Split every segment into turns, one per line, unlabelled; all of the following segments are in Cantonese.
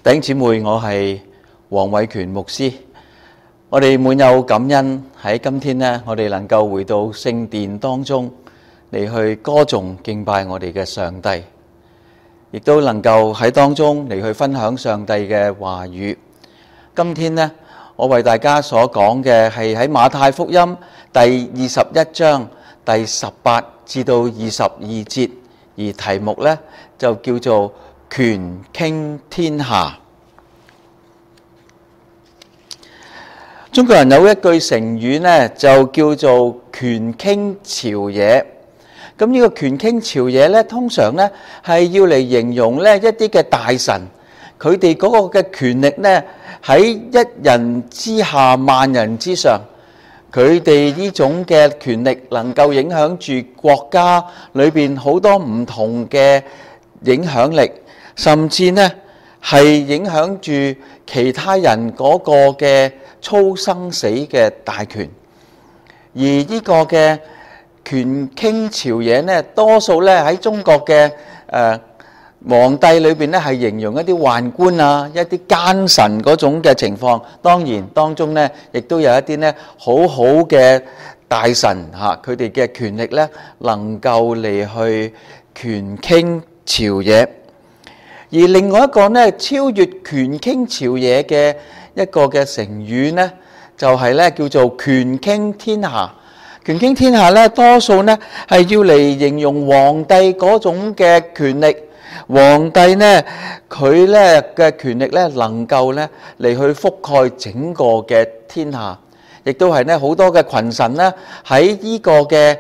弟兄姊妹，我係黃偉權牧師。我哋滿有感恩喺今天呢，我哋能夠回到聖殿當中嚟去歌頌敬拜我哋嘅上帝，亦都能夠喺當中嚟去分享上帝嘅話語。今天呢，我為大家所講嘅係喺馬太福音第21章第18至到22節，而題目呢就叫做權傾天下。中國人有一句成語呢，就叫做權傾朝野。咁呢個權傾朝野呢，通常呢係要嚟形容呢一啲嘅大臣，佢哋嗰個嘅權力呢喺一人之下萬人之上。佢哋呢種嘅權力能夠影響住國家裏邊好多唔同嘅影響力，甚至呢係影響住其他人嗰個嘅操生死嘅大權。而呢個嘅權傾朝野呢，多數呢喺中國嘅皇帝裏邊呢係形容一啲宦官啊，一啲奸臣嗰種嘅情況。當然當中呢亦都有一啲呢好好嘅大臣嚇，佢哋嘅權力呢能夠嚟去權傾朝野。而另外一個呢超越權傾朝野嘅一個嘅成語呢，就係呢叫做權傾天下。權傾天下呢，多數呢係要嚟形容皇帝嗰種嘅權力。皇帝呢，佢呢嘅權力呢，能夠呢嚟去覆蓋整個嘅天下，亦都係呢好多嘅群臣呢喺呢個嘅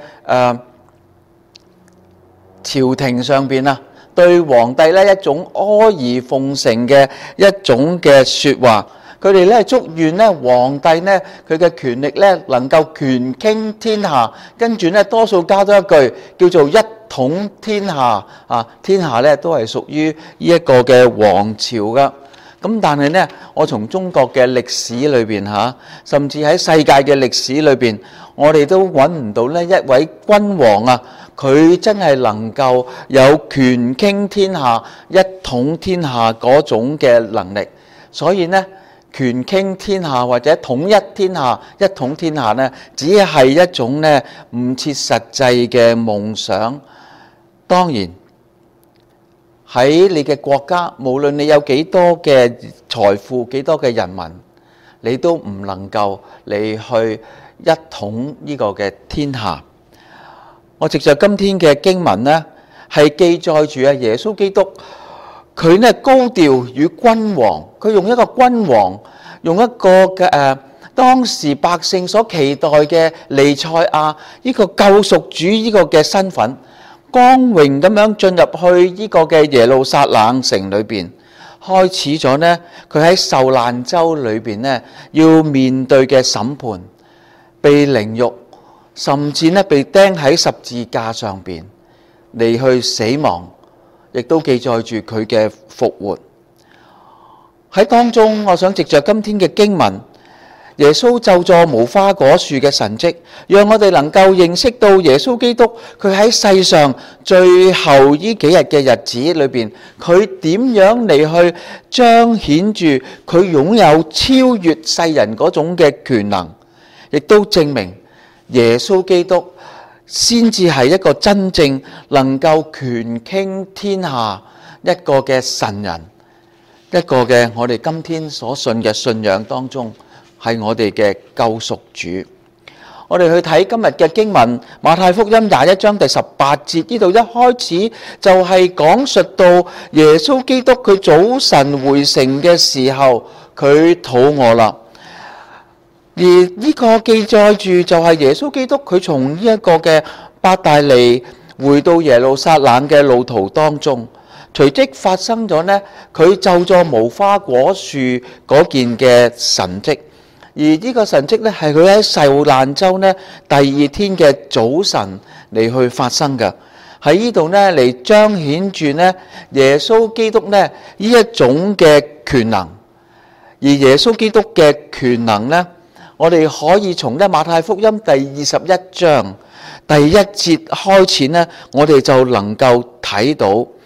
朝廷上邊啊，對皇帝呢一種阿諛奉承嘅一種嘅説話。佢哋呢祝願呢皇帝呢佢嘅權力呢能夠權傾天下，跟住呢多數加多一句叫做一統天下啊！天下呢都係屬於呢一個嘅王朝噶。咁但係呢，我從中國嘅歷史裏邊嚇，甚至喺世界嘅歷史裏邊，我哋都揾唔到呢一位君王啊，佢真係能夠有權傾天下、一統天下嗰種嘅能力。所以呢，權傾天下或者統一天下、一統天下呢，只係一種呢唔切實際嘅夢想。當然喺你嘅國家，無論你有幾多嘅財富、幾多嘅人民，你都唔能夠你去一統呢個嘅天下。我藉着今天嘅經文呢，係記載住啊耶穌基督，佢呢高調與君王，佢用一個君王，用一個嘅當時百姓所期待嘅彌賽亞呢個救贖主呢個嘅身份，光榮咁樣進入去呢個嘅耶路撒冷城裏邊，開始咗呢佢喺受難週裏邊呢要面對嘅審判，被凌辱，甚至呢被釘喺十字架上邊嚟去死亡，亦都記載住佢嘅復活。喺當中，我想藉着今天嘅經文，耶穌就坐無花果樹嘅神蹟，讓我哋能夠認識到耶穌基督佢喺世上最後呢幾日嘅日子裏邊，佢點樣嚟去彰顯住佢擁有超越世人嗰種嘅權能，亦都證明耶穌基督先至係一個真正能夠權傾天下一個嘅神人，一個嘅我哋今天所信嘅信仰當中係我哋嘅救贖主。我哋去睇今日嘅經文，馬太福音21章第18節，呢度一開始就係講述到耶穌基督佢早晨回城嘅時候，佢肚餓啦。而呢個記載住就係耶穌基督佢從呢一個嘅伯大尼回到耶路撒冷嘅路途當中，隨即發生咗呢佢就坐無花果樹嗰件嘅神蹟。而呢個神蹟呢係佢喺受難週呢第二天嘅早晨嚟去發生嘅。喺呢度呢嚟彰顯住呢耶穌基督呢一種嘅權能。而耶穌基督嘅權能呢，我哋可以從呢馬太福音第21章第1節開始呢，我哋就能夠睇到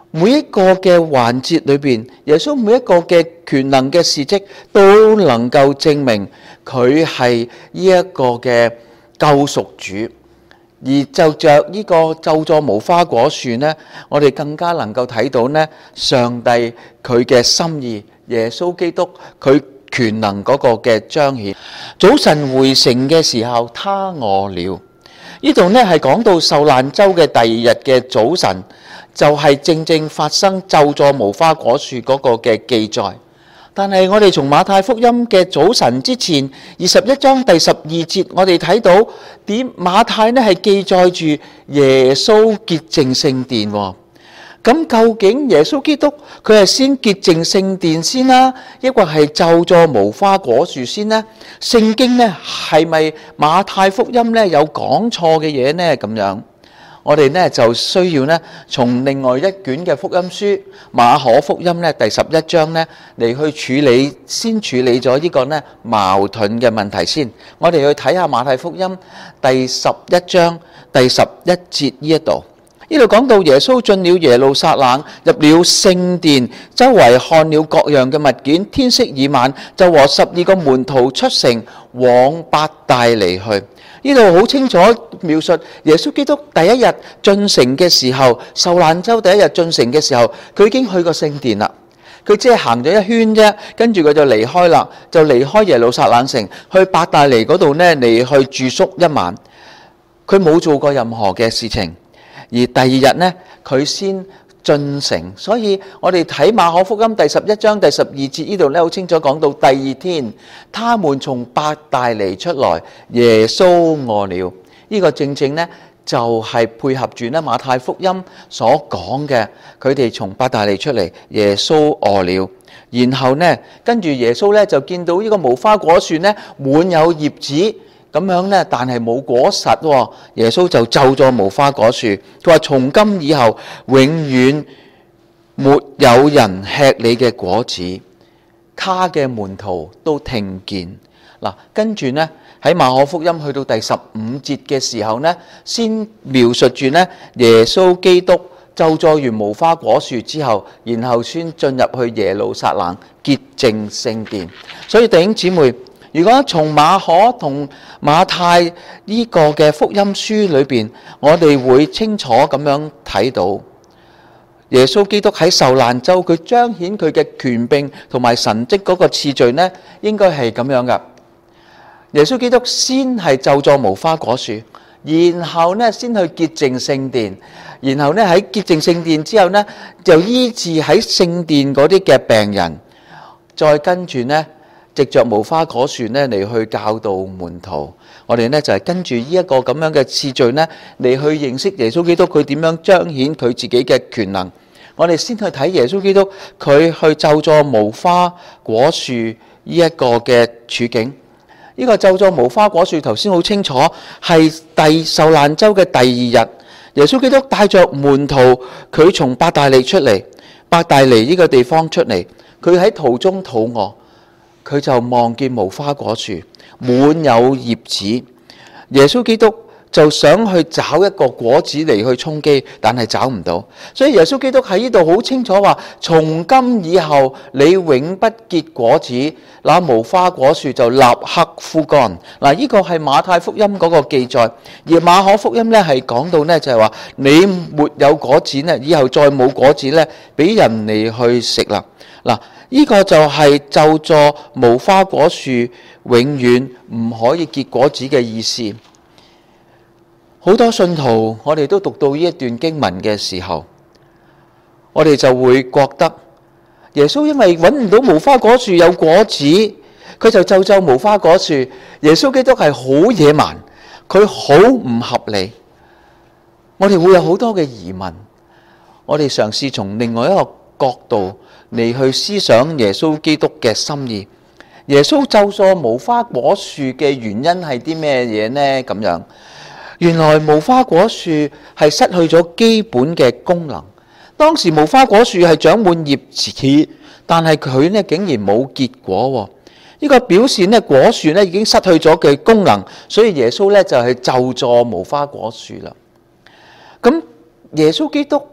每一個嘅環節裏邊，耶穌每一個嘅權能嘅事蹟都能夠證明佢係呢一個嘅救贖主。而就着呢個咒詛無花果樹呢，我哋更加能夠睇到呢上帝佢嘅心意，耶穌基督佢權能嗰個嘅彰顯。早晨回城嘅時候，他餓了。呢度呢係講到受難週嘅第二日嘅早晨，就係正正發生咒詛無花果樹嗰個嘅記載。但係我哋從馬太福音嘅早晨之前21章第12節，我哋睇到點馬太呢係記載住耶穌潔淨聖殿。咁究竟耶穌基督佢係先潔淨聖殿先啦，抑或係咒詛無花果樹先呢？聖經呢係咪馬太福音呢有講錯嘅嘢呢？咁樣我哋呢就需要呢從另外一卷嘅福音書馬可福音呢第11章呢嚟去先處理咗呢個呢矛盾嘅問題先。我哋去睇下馬太福音第11章第11節呢一度。呢度講到耶穌進了耶路撒冷，入了聖殿，周圍看了各樣嘅物件。天色已晚，就和12個門徒出城往伯大尼去。呢度好清楚描述耶穌基督第一日進城嘅時候，受難週第一日進城嘅時候，佢已經去過聖殿啦。佢只係行咗一圈啫，跟住佢就離開啦，就離開耶路撒冷城，去伯大尼嗰度呢嚟去住宿一晚。佢冇做過任何嘅事情。而第二日呢，佢先進城，所以我哋睇馬可福音第11章第12節呢度呢，好清楚講到第二天，他們從伯大尼出來，耶穌餓了。呢個正正呢，就係配合住呢馬太福音所講嘅，佢哋從伯大尼出嚟，耶穌餓了。然後呢，跟住耶穌呢，就見到呢個無花果樹呢，滿有葉子。咁樣呢，但係冇果實喎。耶穌就咒詛無花果樹，佢話從今以後永遠沒有人吃你嘅果子。他嘅門徒都聽見。嗱，跟住呢喺馬可福音去到第15節嘅時候呢，先描述住呢耶穌基督咒詛完無花果樹之後，然後先進入去耶路撒冷潔淨聖殿。所以弟兄姊妹，如果從馬可同馬太呢個嘅福音書裏邊，我哋會清楚咁樣睇到耶穌基督喺受難週佢彰顯佢嘅權柄同埋神蹟嗰個次序呢，應該係咁樣噶。耶穌基督先係咒詛無花果樹，然後呢先去潔淨聖殿，然後呢喺潔淨聖殿之後呢，就醫治喺聖殿嗰啲嘅病人，再跟住呢，藉着無花果樹呢嚟去教導門徒。我哋呢就係跟住呢一個咁樣嘅次序呢嚟去認識耶穌基督佢點樣彰顯佢自己嘅權能。我哋先去睇耶穌基督佢去咒詛無花果樹呢一個嘅處境。呢個咒詛無花果樹頭先好清楚係受難週嘅第二日，耶穌基督帶着門徒佢從伯大尼出嚟，伯大尼呢個地方出嚟，佢喺途中肚餓。佢就望見無花果樹滿有葉子，耶穌基督就想去找一個果子嚟去充飢，但係找唔到。所以耶穌基督喺呢度好清楚話：從今以後你永不結果子，那無花果樹就立刻枯乾。嗱，呢個係馬太福音嗰個記載，而馬可福音呢係講到呢，就係話你沒有果子呢，以後再冇果子呢，俾人嚟去食啦。嗱。呢個就係咒詛無花果樹永遠唔可以結果子嘅意思。好多信徒，我哋都讀到呢一段經文嘅時候，我哋就會覺得耶穌因為揾唔到無花果樹有果子，佢就咒詛無花果樹。耶穌基督係好野蠻，佢好唔合理。我哋會有好多嘅疑問，我哋嘗試從另外一個角度嚟去思想耶穌基督嘅心意。耶穌咒詛無花果樹嘅原因係啲咩嘢呢？咁樣，原來無花果樹係失去咗基本嘅功能。當時無花果樹係長滿葉子，但係佢呢竟然冇結果。呢個表示呢果樹呢已經失去咗嘅功能，所以耶穌呢就係咒詛無花果樹啦。咁耶穌基督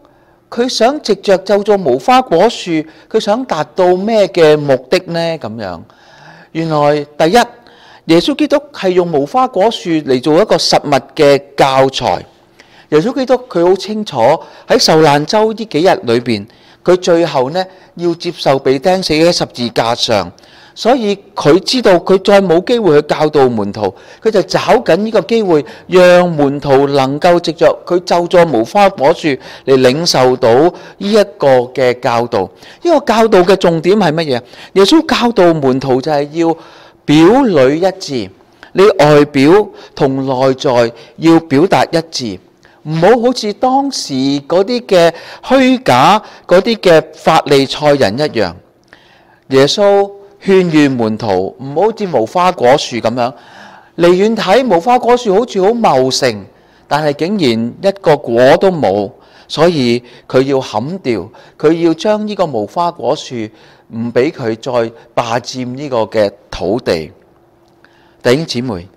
佢想藉着咒詛無花果樹，佢想達到咩嘅目的呢？咁樣，原來第一，耶穌基督係用無花果樹嚟做一個實物嘅教材。耶穌基督佢好清楚喺受難週呢幾日裏邊，佢最後呢要接受被釘死喺十字架上，所以佢知道佢再冇機會去教導門徒，佢就找緊呢個機會，讓門徒能夠藉着佢咒詛無花果樹嚟領受到呢一個嘅教導。呢個教導嘅重點係乜嘢？耶穌教導門徒就係要表裏一致，你外表同內在要表達一致。唔好好似當時嗰啲嘅虛假嗰啲嘅法利賽人一樣。耶穌勸喻門徒唔好似無花果樹咁樣，離遠睇無花果樹好似好茂盛，但係竟然一個果都冇，所以佢要砍掉，佢要將呢個無花果樹唔俾佢再霸佔呢個嘅土地。弟兄姊妹，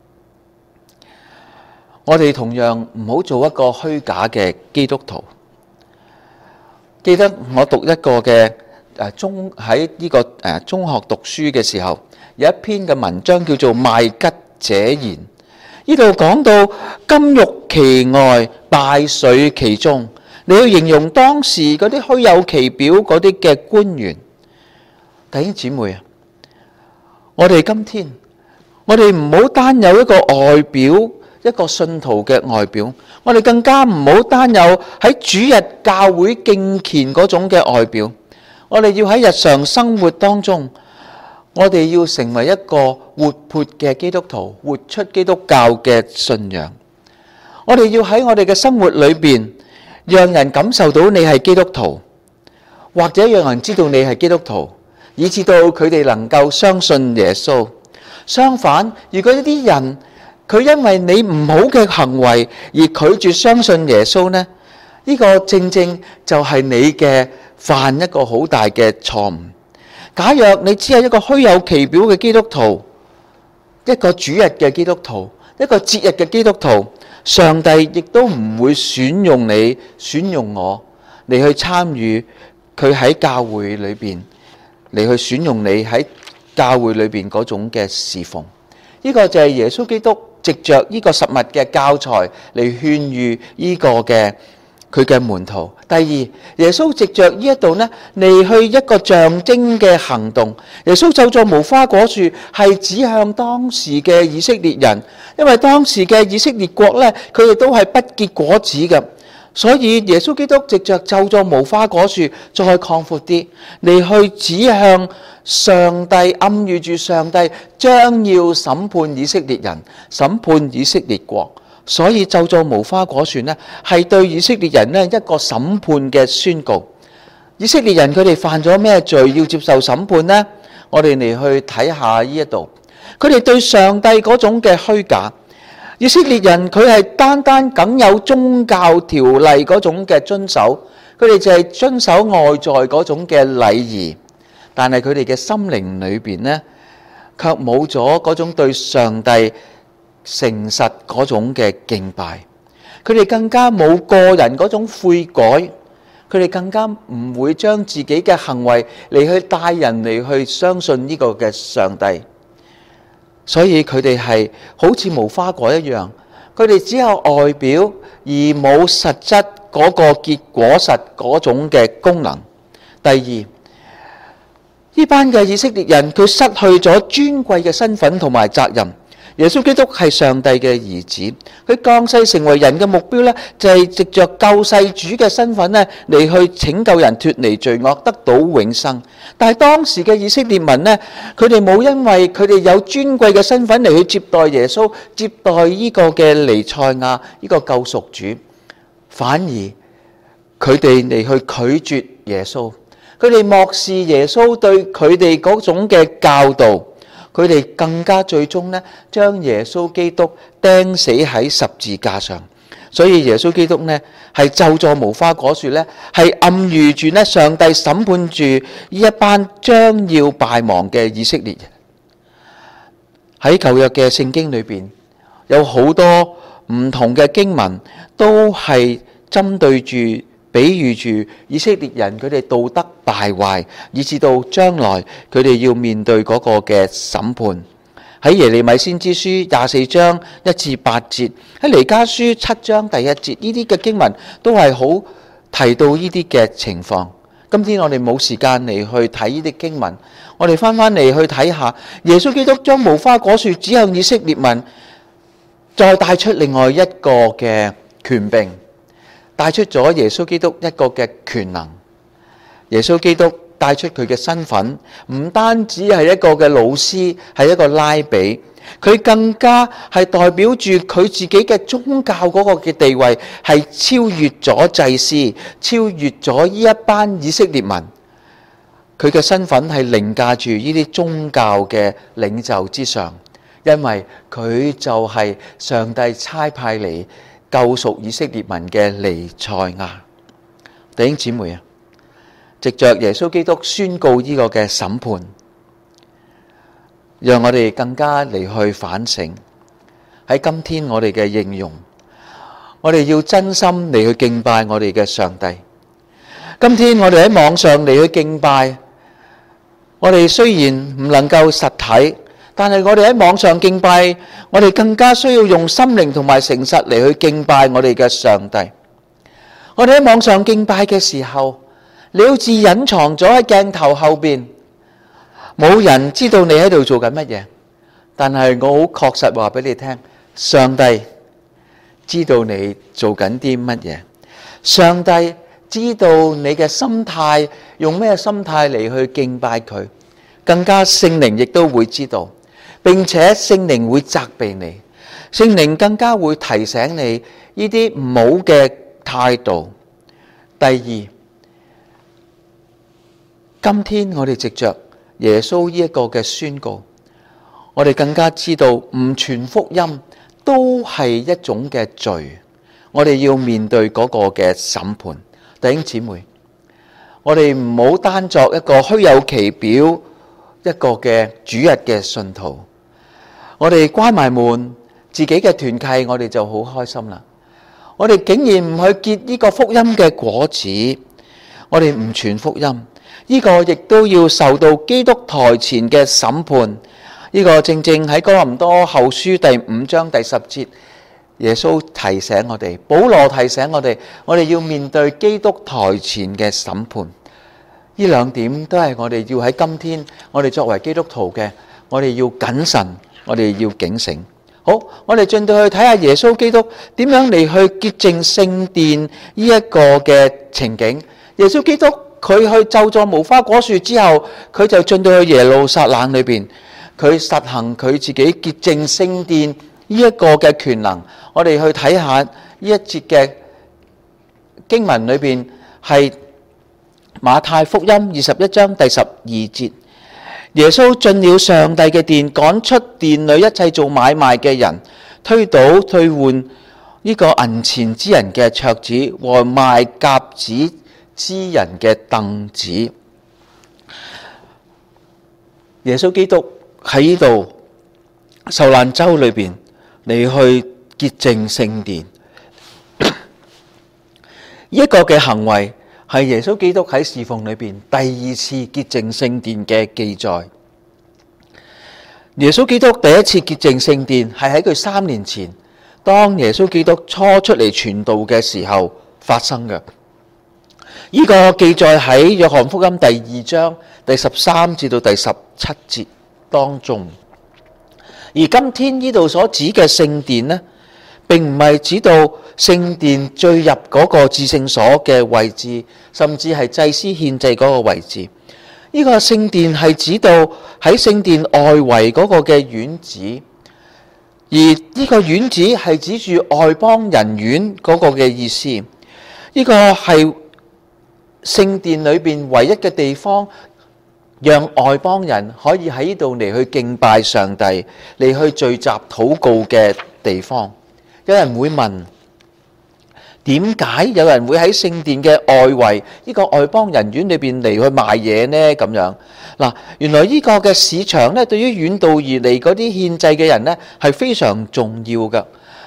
我哋同樣唔好做一個虛假嘅基督徒。記得我讀一個嘅喺呢個中學讀書嘅時候，有一篇嘅文章叫做《賣吉者言》，呢度講到金玉其外，敗絮其中。你要形容當時嗰啲虛有其表嗰啲嘅官員。弟兄姊妹啊，我哋今天我哋唔好單有一個外表，一個信徒嘅外表，我哋更加唔好單有喺主日教會敬虔嗰種嘅外表。我哋要喺日常生活當中，我哋要成為一個活潑嘅基督徒，活出基督教嘅信仰。我哋要喺我哋嘅生活裏邊，讓人感受到你係基督徒，或者讓人知道你係基督徒，以至到佢哋能夠相信耶穌。相反，如果一啲人佢因為你唔好嘅行為而拒絕相信耶穌呢，呢個正正就係你嘅犯一個好大嘅錯誤。假若你只係一個虛有其表嘅基督徒，一個主日嘅基督徒，一個節日嘅基督徒，上帝亦都唔會選用你，選用我嚟去參與佢喺教會裏邊，嚟去選用你喺教會裏邊嗰種嘅侍奉。呢個就係耶穌基督藉着呢個實物嘅教材嚟勸喻呢個嘅佢嘅門徒。第二，耶穌藉着呢一度呢嚟去一個象徵嘅行動。耶穌咒詛無花果樹係指向當時嘅以色列人，因為當時嘅以色列國呢，佢哋都係不結果子嘅，所以耶穌基督藉着咒詛無花果樹再擴闊啲嚟去指向上帝，暗喻住上帝將要審判以色列人，審判以色列國。所以咒詛無花果樹呢，係對以色列人呢一個審判嘅宣告。以色列人佢哋犯咗咩罪要接受審判呢？我哋嚟去睇下呢一度，佢哋對上帝嗰種嘅虛假。以色列人佢係單單僅有宗教條例嗰種嘅遵守，佢哋就係遵守外在嗰種嘅禮儀，但係佢哋嘅心靈裏邊呢，卻冇咗嗰種對上帝誠實嗰種嘅敬拜。佢哋更加冇個人嗰種悔改，佢哋更加唔會將自己嘅行為嚟去帶人嚟去相信呢個嘅上帝。所以佢哋係好似無花果一樣，佢哋只有外表而冇實質嗰個結果實嗰種嘅功能。第二，呢班嘅以色列人佢失去咗尊貴嘅身份同埋責任。耶穌基督係上帝嘅兒子，佢降世成為人嘅目標呢，就係藉着救世主嘅身份呢嚟去拯救人脫離罪惡，得到永生。但係當時嘅以色列民呢，佢哋冇因為佢哋有尊貴嘅身份嚟去接待耶穌，接待呢個嘅彌賽亞呢個救贖主，反而佢哋嚟去拒絕耶穌，佢哋漠視耶穌對佢哋嗰種嘅教導。佢哋更加最終呢，將耶穌基督釘死喺十字架上。所以耶穌基督呢，係咒詛無花果樹呢，係暗喻住呢上帝審判住呢一班將要敗亡嘅以色列人。喺舊約嘅聖經裏邊，有好多唔同嘅經文都係針對住比喻住以色列人佢哋道德敗壞，以至到將來佢哋要面對嗰個嘅審判。喺耶利米先知書24章1至8節，喺彌迦書7章第1節，呢啲嘅經文都係好提到呢啲嘅情況。今天我哋冇時間嚟去睇呢啲經文，我哋翻嚟去睇下耶穌基督將無花果樹指向以色列民，再帶出另外一個嘅權柄，帶出咗耶穌基督一個嘅權能。耶穌基督帶出佢嘅身份，唔單止係一個嘅老師，係一個拉比，佢更加係代表住佢自己嘅宗教嗰個嘅地位，係超越咗祭司，超越咗呢一班以色列民。佢嘅身份係凌駕住呢啲宗教嘅領袖之上，因為佢就係上帝差派嚟救贖以色列民嘅彌賽亞。弟兄姊妹啊，藉着耶穌基督宣告呢個嘅審判，讓我哋更加嚟去反省。喺今天我哋嘅應用，我哋要真心嚟去敬拜我哋嘅上帝。今天我哋喺網上嚟去敬拜，我哋雖然唔能夠實體，但係我哋喺網上敬拜，我哋更加需要用心靈同埋誠實嚟去敬拜我哋嘅上帝。我哋喺網上敬拜嘅時候，你好似隱藏咗喺鏡頭後邊，冇人知道你喺度做緊乜嘢。但係我好確實話俾你聽，上帝知道你做緊啲乜嘢，上帝知道你嘅心態，用咩心態嚟去敬拜佢。更加聖靈亦都會知道，並且聖靈會責備你，聖靈更加會提醒你呢啲唔好嘅態度。第二，今天我哋藉着耶穌呢一個嘅宣告，我哋更加知道唔傳福音都係一種嘅罪，我哋要面對嗰個嘅審判。弟兄姊妹，我哋唔好單作一個虛有其表一個嘅主日嘅信徒，我哋關埋門自己嘅團契，我哋就好開心啦。我哋竟然唔去結呢個福音嘅果子，我哋唔傳福音，呢個亦都要受到基督台前嘅審判。呢個正正喺哥林多後書第5章第10節，耶穌提醒我哋，保羅提醒我哋，我哋要面對基督台前嘅審判。呢兩點都係我哋要喺今天，我哋作為基督徒嘅，我哋要謹慎，我哋要警醒。好，我哋進到去睇下耶穌基督點樣嚟去潔淨聖殿呢一個嘅情景。耶穌基督佢去咒詛無花果樹之後，佢就進到去耶路撒冷裏邊，佢實行佢自己潔淨聖殿呢一個嘅權能。我哋去睇下呢一節嘅經文裏邊，係馬太福音21章第12節。耶穌進了上帝嘅殿，趕出殿裏一切做買賣嘅人，推倒退換呢個銀錢之人嘅桌子和賣鴿子之人嘅凳子。耶穌基督喺呢度受難週裏邊，你去潔淨聖殿，一個嘅行為係耶穌基督喺侍奉裏邊第二次潔淨聖殿嘅記載。耶穌基督第一次潔淨聖殿係喺佢3年前，當耶穌基督初出嚟傳道嘅時候發生嘅。呢個記載喺約翰福音第2章第13至到第17節當中。而今天呢度所指嘅聖殿呢，並唔係指到聖殿最入嗰個至聖所嘅位置，甚至係祭司獻祭嗰個位置。呢個聖殿係指到喺聖殿外圍嗰個嘅院子，而呢個院子係指住外邦人院嗰個嘅意思。呢個係聖殿裏邊唯一嘅地方，讓外邦人可以喺呢度嚟去敬拜上帝，嚟去聚集禱告嘅地方。有人會問，點解有人會喺聖殿嘅外圍呢個外邦人院裏邊嚟去賣嘢呢？咁樣嗱，原來呢個嘅市場咧，對於遠道而嚟嗰啲獻祭嘅人咧，係非常重要噶。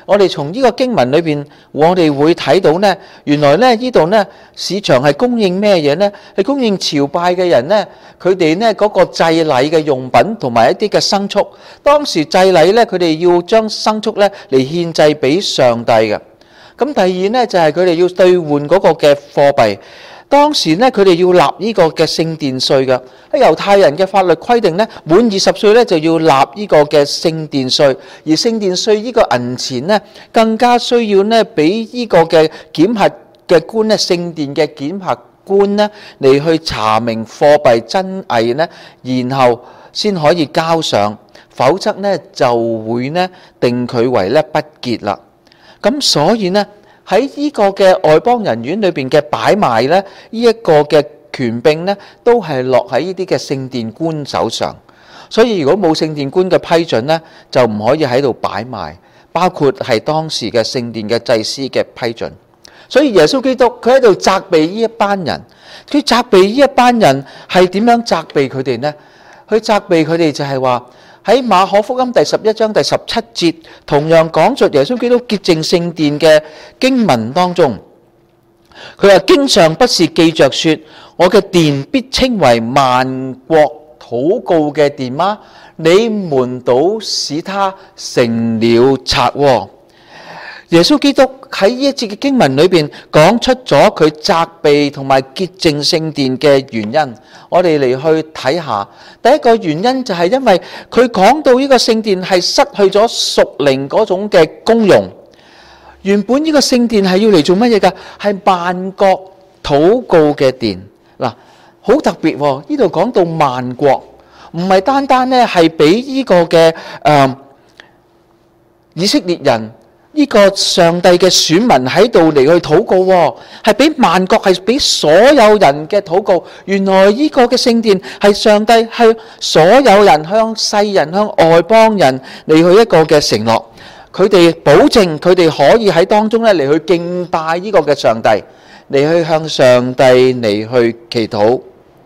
我哋從呢個經文裏邊，我哋會睇到呢，原來呢呢度呢市場係供應咩嘢呢？係供應朝拜嘅人呢，佢哋呢嗰個祭禮嘅用品同埋一啲嘅牲畜。當時祭禮呢，佢哋要將牲畜呢嚟獻祭俾上帝嘅。咁第二呢，就係佢哋要兌換嗰個嘅貨幣。當時呢，佢哋要納呢個嘅聖殿稅嘅。喺猶太人嘅法律規定呢，滿20歲呢就要納呢個嘅聖殿稅，而聖殿稅呢個銀錢呢，更加需要呢俾呢個嘅檢核嘅官呢，聖殿嘅檢核官呢嚟去查明貨幣真偽呢，然後先可以交上，否則呢就會呢定佢為呢不潔啦。咁所以呢，喺呢個嘅外邦人院裏邊嘅擺賣呢，呢一個嘅權柄呢，都係落喺呢啲嘅聖殿官手上。所以如果冇聖殿官嘅批准呢，就唔可以喺度擺賣，包括係當時嘅聖殿嘅祭司嘅批准。所以耶穌基督佢喺度責備呢一班人，佢責備呢一班人係點樣責備佢哋呢？佢責備佢哋就係話，喺馬可福音第11章第17節，同樣講述耶穌基督潔淨聖殿嘅經文當中，佢話經上不是記着說，我嘅殿必稱為萬國禱告嘅殿嗎？你們倒使它成了賊窩。耶穌基督喺呢一節嘅經文裏邊講出咗佢責備同埋潔淨聖殿嘅原因。我哋嚟去睇下，第一個原因就係因為佢講到呢個聖殿係失去咗屬靈嗰種嘅功用。原本呢個聖殿係要嚟做乜嘢㗎？係萬國禱告嘅殿。嗱，好特別喎！呢度講到萬國，唔係單單咧係俾呢個嘅以色列人。呢個上帝嘅選民喺度嚟去禱告喎，係俾萬國，係俾所有人嘅禱告。原來呢個嘅聖殿係上帝向所有人、向世人、向外邦人嚟去一個嘅承諾。佢哋保證佢哋可以喺當中咧嚟去敬拜呢個嘅上帝，嚟去向上帝嚟去祈禱。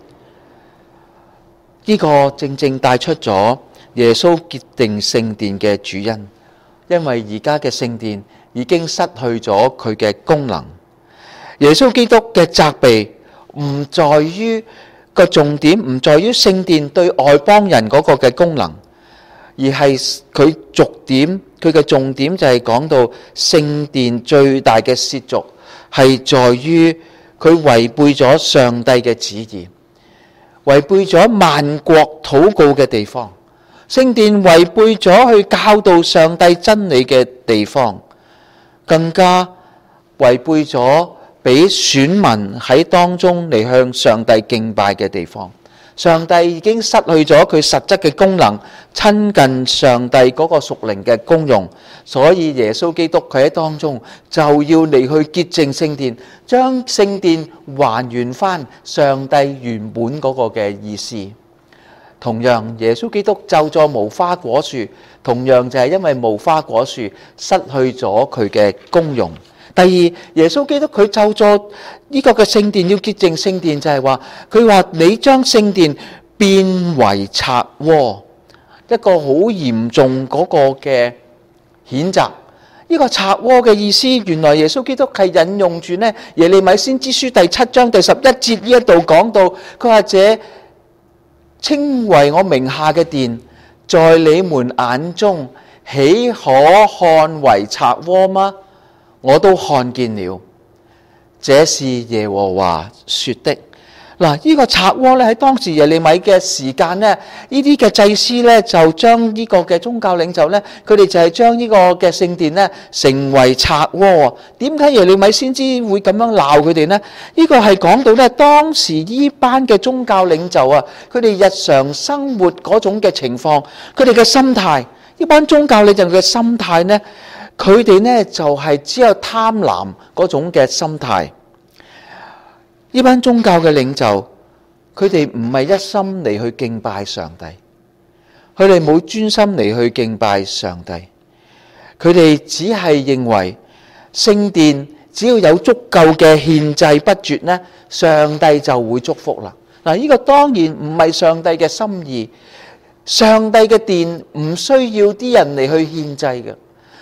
呢個正正帶出咗耶穌潔淨聖殿嘅主因。因為而家嘅聖殿已經失去咗佢嘅功能。耶穌基督嘅責備唔在於個重點，唔在於聖殿對外邦人嗰個嘅功能，而係佢嘅重點就係講到聖殿最大嘅褻瀆係在於佢違背咗上帝嘅旨意，違背咗萬國禱告嘅地方。聖殿違背咗去教導上帝真理嘅地方，更加違背咗俾選民喺當中嚟向上帝敬拜嘅地方。上帝已經失去咗佢實質嘅功能，親近上帝嗰個屬靈嘅功用，所以耶穌基督佢喺當中就要嚟去潔淨聖殿，將聖殿還原翻上帝原本嗰個嘅意思。同樣，耶穌基督咒詛無花果樹，同樣就係因為無花果樹失去咗佢嘅功用。第二，耶穌基督佢咒詛呢個嘅聖殿，要潔淨聖殿，就係話佢話你將聖殿變為賊窩，一個好嚴重嗰個嘅譴責。呢個賊窩嘅意思，原來耶穌基督係引用住呢耶利米先知書第7章第11節呢一度講到，佢話這稱為我名下嘅殿，在你們眼中豈可看為賊窩嗎？我都看見了，這是耶和華說的。嗱，呢個賊窩咧喺當時耶利米嘅時間咧，呢啲嘅祭司咧就將呢個嘅宗教領袖咧，佢哋就係將呢個嘅聖殿咧成為賊窩。點解耶利米先知會咁樣鬧佢哋呢？呢個係講到咧當時呢班嘅宗教領袖啊，佢哋日常生活嗰種嘅情況，佢哋嘅心態，呢班宗教領袖嘅心態呢，佢哋呢就係只有貪婪嗰種嘅心態。呢班宗教嘅領袖，佢哋唔係一心嚟去敬拜上帝，佢哋冇專心嚟去敬拜上帝，佢哋只係認為聖殿只要有足夠嘅獻祭不絕呢，上帝就會祝福啦。嗱，呢個當然唔係上帝嘅心意，上帝嘅殿唔需要啲人嚟去獻祭嘅。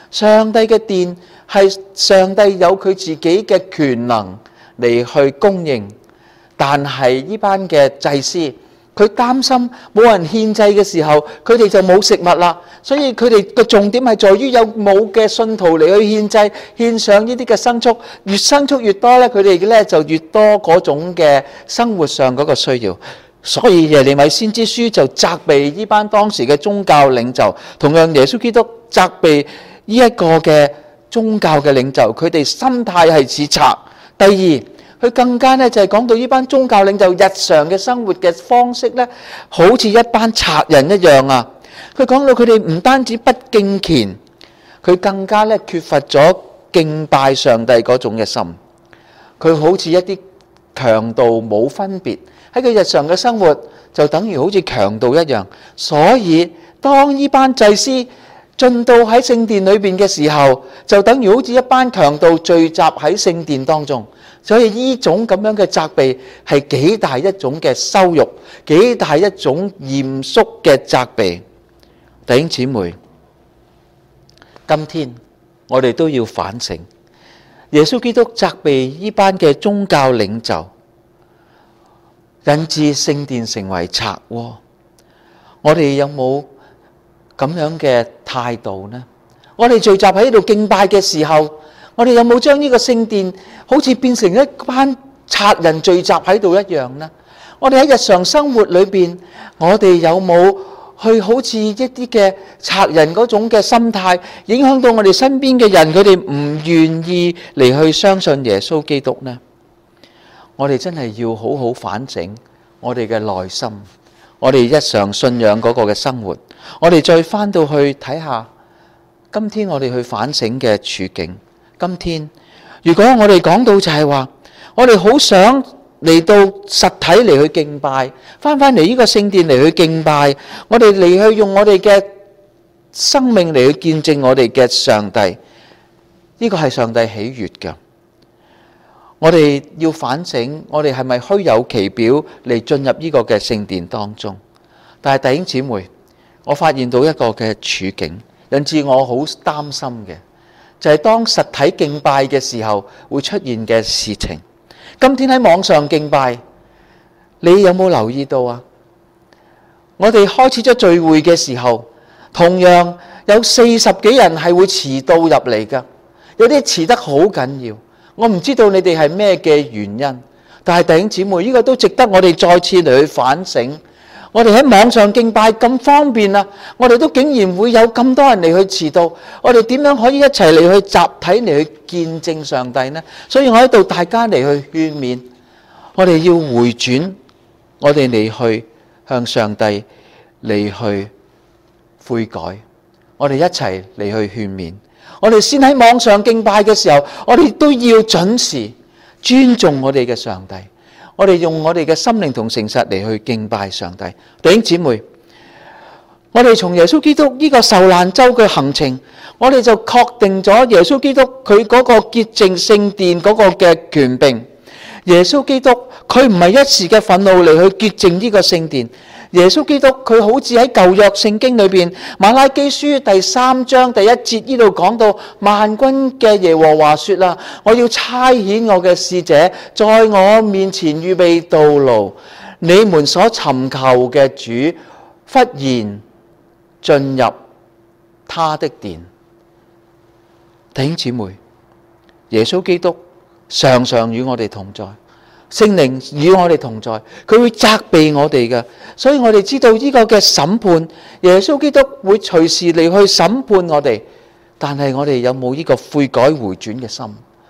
上帝嘅殿係上帝有佢自己嘅權能嚟去供應，但係呢班嘅祭司，佢擔心冇人獻祭嘅時候，佢哋就冇食物啦。所以佢哋嘅重點係在於有冇嘅信徒嚟去獻祭，獻上呢啲嘅牲畜，越牲畜越多咧，佢哋咧就越多嗰種嘅生活上嗰個需要。所以耶利米先知書就責備呢班當時嘅宗教領袖，同樣耶穌基督責備呢一個嘅宗教嘅領袖，佢哋心態係似賊。第二，佢更加咧就係講到呢班宗教領袖日常嘅生活嘅方式咧，好似一班賊人一樣啊！佢講到佢哋唔單止不敬虔，佢更加咧缺乏咗敬拜上帝嗰種嘅心。佢好似一啲強盜冇分別，喺佢日常嘅生活就等於好似強盜一樣。所以當呢班祭司進到喺聖殿裏邊嘅時候，就等於好似一班強盜聚集喺聖殿當中。所以呢種咁樣嘅責備係幾大一種嘅羞辱，幾大一種嚴肅嘅責備。弟兄姊妹，今天我哋都要反省，耶穌基督責備呢班嘅宗教領袖，引致聖殿成為賊窩。我哋有冇咁樣嘅態度呢？我哋聚集喺度敬拜嘅時候，我哋有冇將呢個聖殿好似變成一班賊人聚集喺度一樣呢？我哋喺日常生活裏邊，我哋有冇去好似一啲嘅賊人嗰種嘅心態，影響到我哋身邊嘅人，佢哋唔願意嚟去相信耶穌基督呢？我哋真係要好好反省我哋嘅內心，我哋日常信仰嗰個嘅生活，我哋再翻到去睇下，今天我哋去反省嘅處境。今天如果我哋講到就係話，我哋好想嚟到實體嚟去敬拜，翻嚟呢個聖殿嚟去敬拜，我哋嚟去用我哋嘅生命嚟去見證我哋嘅上帝，呢個係上帝喜悅嘅。我哋要反省，我哋係咪虛有其表嚟進入呢個嘅聖殿當中？但係弟兄姊妹，我發現到一個嘅處境，引致我好擔心嘅，就係當實體敬拜嘅時候會出現嘅事情。今天喺網上敬拜，你有冇留意到啊？我哋開始咗聚會嘅時候，同樣有40幾人係會遲到入嚟㗎，有啲遲得好緊要。我唔知道你哋係咩嘅原因，但係弟兄姊妹，呢個都值得我哋再次嚟去反省。我哋喺網上敬拜咁方便啊，我哋都竟然會有咁多人嚟去遲到，我哋點樣可以一齊嚟去集體嚟去見證上帝呢？所以我喺度大家嚟去勸勉，我哋要回轉，我哋嚟去向上帝嚟去悔改，我哋一齊嚟去勸勉。我哋先喺網上敬拜嘅時候，我哋都要準時尊重我哋嘅上帝。我哋用我哋嘅心靈同誠實嚟去敬拜上帝。弟兄姊妹，我哋從耶穌基督呢個受難週嘅行程，我哋就確定咗耶穌基督佢嗰個潔淨聖殿嗰個嘅權柄。耶穌基督佢唔係一時嘅憤怒嚟去潔淨呢個聖殿。耶穌基督佢好似喺舊約聖經裏邊馬拉基書第3章第1節呢度講到，萬軍嘅耶和華說啦，我要差遣我嘅使者在我面前預備道路，你們所尋求嘅主忽然進入他的殿。弟兄姊妹，耶穌基督常常與我哋同在，聖靈與我哋同在，佢會責備我哋嘅，所以我哋知道呢個嘅審判，耶穌基督會隨時嚟去審判我哋，但係我哋有冇呢個悔改回轉嘅心？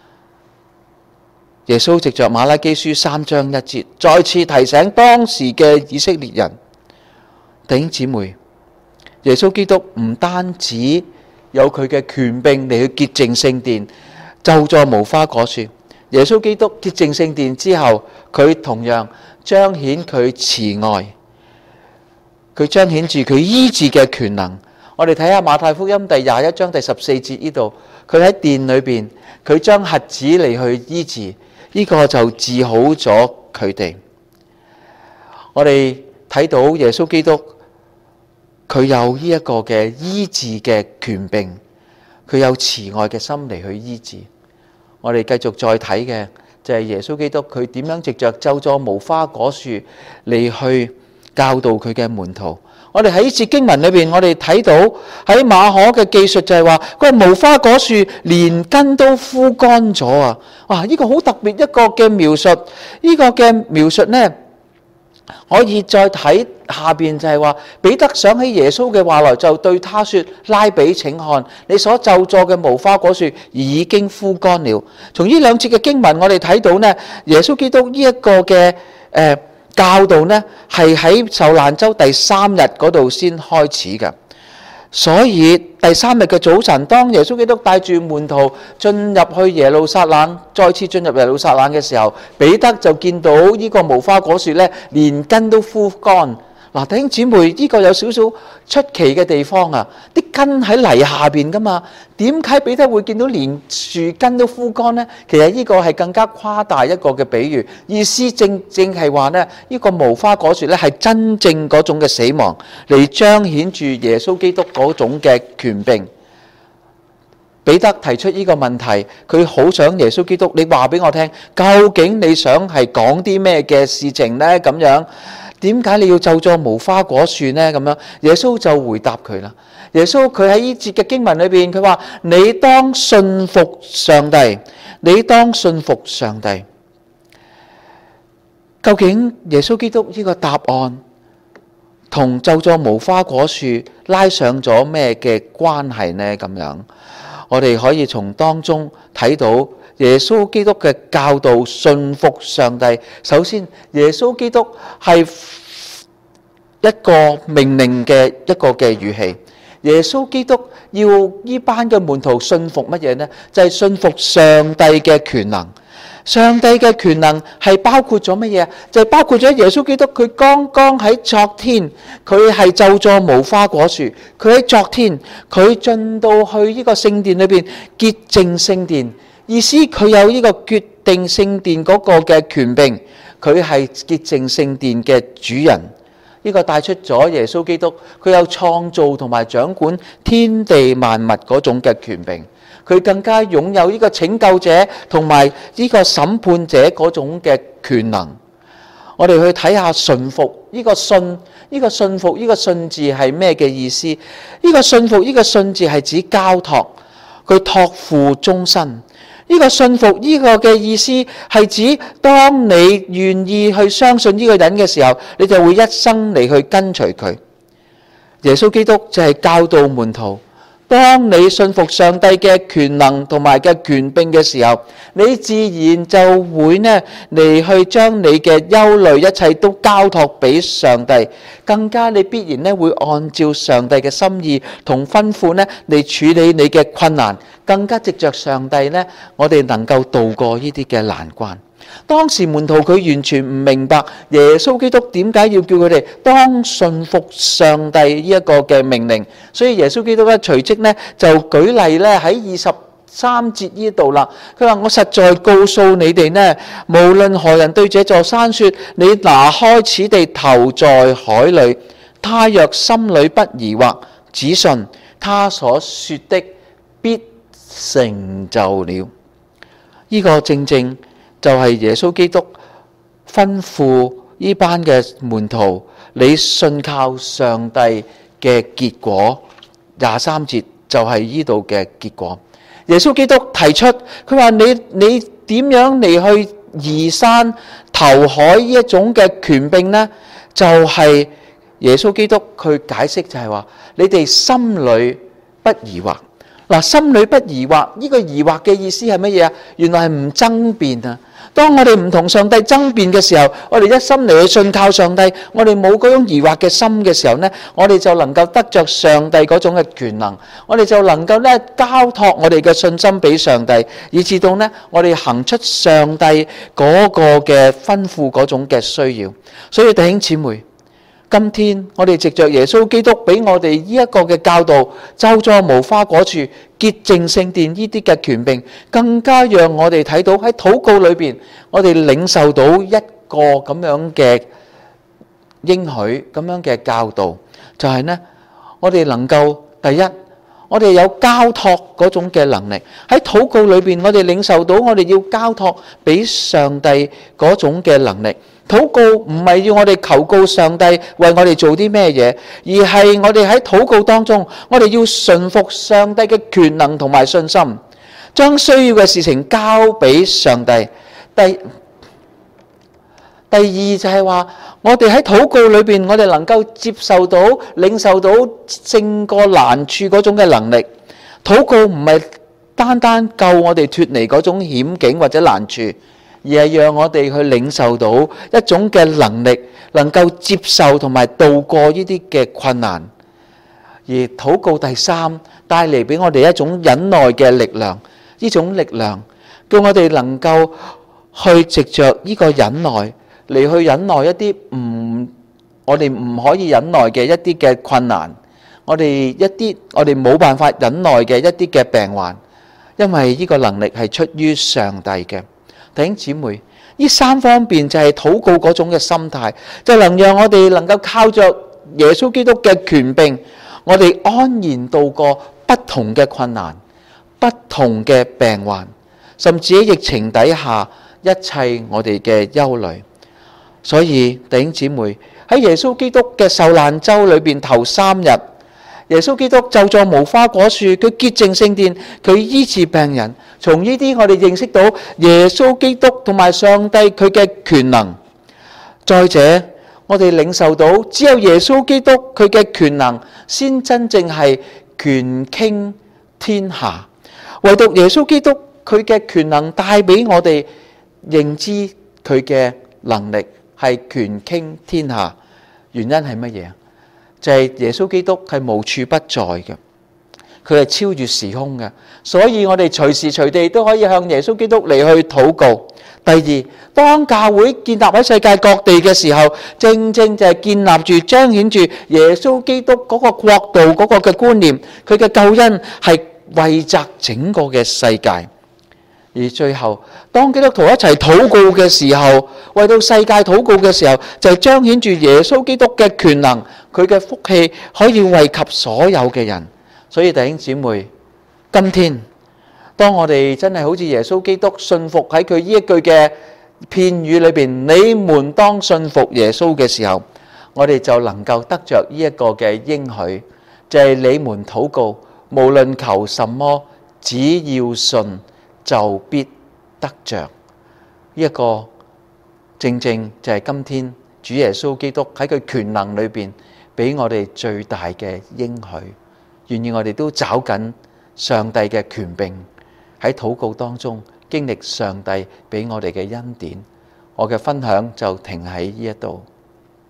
耶穌藉着馬拉基書3章1節，再次提醒當時嘅以色列人，弟兄姊妹，耶穌基督唔單止有佢嘅權柄嚟去潔淨聖殿，就在無花果樹。耶穌基督潔淨聖殿之後，佢同樣彰顯佢慈愛，佢彰顯住佢醫治嘅權能。我哋睇下馬太福音第21章第14節呢度，佢喺殿裏邊，佢將瞎子嚟去醫治，呢個就治好咗佢哋。我哋睇到耶穌基督，佢有呢一個嘅醫治嘅權柄， 佢有慈愛嘅心嚟去醫治。我哋繼續再睇嘅就係耶穌基督，佢點樣藉着咒詛無花果樹嚟去教導佢嘅門徒。我哋喺呢節經文裏邊，我哋睇到喺馬可嘅記述就係話，佢話無花果樹連根都枯乾咗啊！哇，呢個好特別一個嘅描述。呢個嘅描述呢，可以再睇下邊就係話，彼得想起耶穌嘅話來，就對他說：拉比，請看，你所咒詛嘅無花果樹已經枯乾了。從呢兩節嘅經文，我哋睇到呢，耶穌基督呢一個嘅教導呢，係喺受難週第3日嗰度先開始嘅。所以第3日嘅早晨，當耶穌基督帶住門徒進入去耶路撒冷，再次進入耶路撒冷嘅時候，彼得就見到呢個無花果樹呢，連根都枯乾。嗱，弟兄姊妹，呢個有少少出奇嘅地方啊！啲根喺泥下邊噶嘛，點解彼得會見到連樹根都枯乾呢？其實呢個係更加誇大一個嘅比喻，意思正係話呢，呢個無花果樹呢係真正嗰種嘅死亡，嚟彰顯住耶穌基督嗰種嘅權柄。彼得提出呢個問題，佢好想耶穌基督，你話俾我聽，究竟你想係講啲咩嘅事情呢？咁樣。點解你要咒詛無花果樹呢？咁樣，耶穌就回答佢啦。耶穌佢喺呢節嘅經文裏邊，佢話：你當信服上帝，你當信服上帝。究竟耶穌基督呢個答案同咒詛無花果樹拉上咗咩嘅關係呢？咁樣，我哋可以從當中睇到耶穌基督嘅教導，信服上帝。首先，耶穌基督係一個命令嘅一個嘅語氣。耶穌基督要呢班嘅門徒信服乜嘢呢？就係信服上帝嘅權能。上帝嘅權能係包括咗乜嘢？就係包括咗耶穌基督，佢剛剛喺昨天，佢係咒詛無花果樹。佢喺昨天，佢進到去呢個聖殿裏邊潔淨聖殿。意思佢有呢個決定聖殿嗰個嘅權柄，佢係潔淨聖殿嘅主人。呢個帶出咗耶穌基督，佢有創造同埋掌管天地萬物嗰種嘅權柄。佢更加擁有呢個拯救者同埋呢個審判者嗰種嘅權能。我哋去睇下順服呢個信，呢個信服呢個信字係咩嘅意思？呢個信服呢個信字係指交託，佢託付終身。呢個信服呢個嘅意思係指，當你願意去相信呢個人嘅時候，你就會一生嚟去跟隨佢。耶穌基督就係教導門徒，當你信服上帝嘅權能同埋嘅權柄嘅時候，你自然就會呢嚟去將你嘅憂慮一切都交託俾上帝，更加你必然呢會按照上帝嘅心意同吩咐呢嚟處理你嘅困難，更加藉着上帝呢，我哋能夠渡過呢啲嘅難關。當時門徒佢完全唔明白耶穌基督點解要叫佢哋當信服上帝呢一個嘅命令，所以耶穌基督咧隨即呢就舉例咧喺23節呢度啦。佢話：我實在告訴你哋呢，無論何人對這座山說，你拿開此地投在海裏，他若心裏不疑惑，只信他所說的必成就了。呢個正正就係耶穌基督吩咐呢班嘅門徒，你信靠上帝嘅結果。23節就係呢度嘅結果。耶穌基督提出，佢話你點樣嚟去移山投海呢一種嘅權柄呢？就係耶穌基督佢解釋就係話，你哋心裏不疑惑。嗱，心裏不疑惑，呢個疑惑嘅意思係乜嘢啊？原來係唔爭辯啊！當我哋唔同上帝爭辯嘅時候，我哋一心嚟去信靠上帝，我哋冇嗰種疑惑嘅心嘅時候呢，我哋就能夠得着上帝嗰種嘅權能，我哋就能夠咧交託我哋嘅信心俾上帝，以至到呢我哋行出上帝嗰個嘅吩咐嗰種嘅需要。所以弟兄姊妹，今天我哋藉着耶穌基督俾我哋呢一個嘅教導，咒詛無花果樹、潔淨聖殿呢啲嘅權柄，更加讓我哋睇到喺禱告裏邊，我哋領受到一個咁樣嘅應許，咁樣嘅教導，就係呢，我哋能夠第一， 我哋有交託嗰種嘅能力。喺禱告裏邊，我哋領受到我哋要交託俾上帝嗰種嘅能力。禱告唔係要我哋求告上帝為我哋做啲咩嘢，而係我哋喺禱告當中，我哋要順服上帝嘅權能同埋信心，將需要嘅事情交俾上帝。第二就係話，我哋喺禱告裏邊，我哋能夠接受到、領受到勝過難處嗰種嘅能力。禱告唔係單單救我哋脫離嗰種險境或者難處，而係讓我哋去領受到一種嘅能力，能夠接受同埋度過呢啲嘅困難。而禱告第三帶嚟俾我哋一種忍耐嘅力量，呢種力量叫我哋能夠去藉着呢個忍耐嚟去忍耐一啲我哋唔可以忍耐嘅一啲嘅困難，我哋冇辦法忍耐嘅一啲嘅病患，因為呢個能力係出於上帝嘅。弟兄姊妹，呢三方面就係禱告嗰種嘅心態，就能讓我哋能夠靠着耶穌基督嘅權柄，我哋安然度過不同嘅困難、不同嘅病患，甚至喺疫情底下一切我哋嘅憂慮。所以弟兄姊妹，喺耶穌基督嘅受難週裏邊頭3日，耶穌基督就在無花果樹，佢潔淨聖殿，佢醫治病人。從呢啲我哋認識到耶穌基督同埋上帝佢嘅權能。再者，我哋領受到只有耶穌基督佢嘅權能先真正係權傾天下。唯獨耶穌基督佢嘅權能帶俾我哋認知佢嘅能力係權傾天下。原因係乜嘢？就係耶穌基督係無處不在嘅，佢係超越時空嘅，所以我哋隨時隨地都可以向耶穌基督嚟去禱告。第二，當教會建立喺世界各地嘅時候，正正就係建立住、彰顯住耶穌基督嗰個國度嗰個嘅觀念，佢嘅救恩係惠澤整個嘅世界。而最後，當基督徒一齊禱告嘅時候，為到世界禱告嘅時候，就係彰顯住耶穌基督嘅權能，佢嘅福氣可以惠及所有嘅人。所以弟兄姊妹，今天當我哋真係好似耶穌基督信服喺佢呢一句嘅片語裏邊，你們當信服耶穌嘅時候，我哋就能夠得着呢一個嘅應許，就係你們禱告，無論求什麼，只要信，就必得着。呢一個正正就係今天主耶穌基督喺佢權能裏邊俾我哋最大嘅應許。願意我哋都找緊上帝嘅權柄，喺禱告當中經歷上帝俾我哋嘅恩典。我嘅分享就停喺呢一度。